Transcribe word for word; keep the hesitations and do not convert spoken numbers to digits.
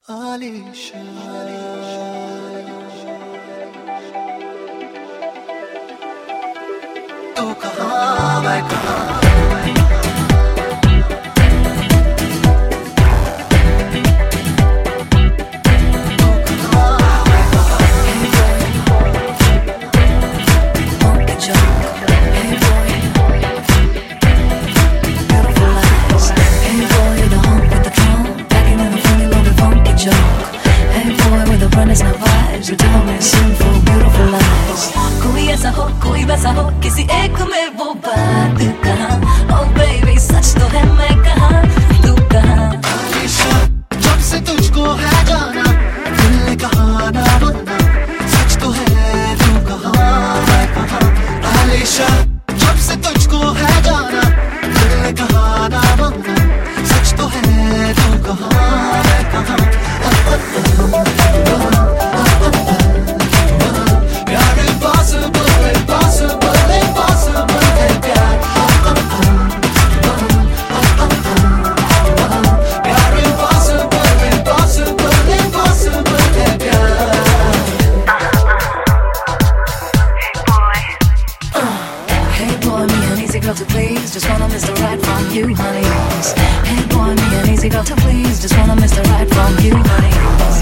आलीशान तू कहाँ मैं कहाँ You tell me sinful, beautiful lies. कोई ऐसा हो, कोई वैसा हो, किसी एक में वो बात कहाँ? Oh baby, सच तो है मैं कहाँ, तू कहाँ? आलीशान जब से तुझको है जाना, दिल ने कहा ना माना, सच तो है तू कहाँ मैं कहाँ? आलीशान जब से तुझको है जाना, दिल ने कहा ना माना, सच तो है तू कहाँ मैं कहाँ? Girl to please, just wanna miss the right from you, honey. Hey boy, me an easy girl to please, just wanna miss the right from you, honey.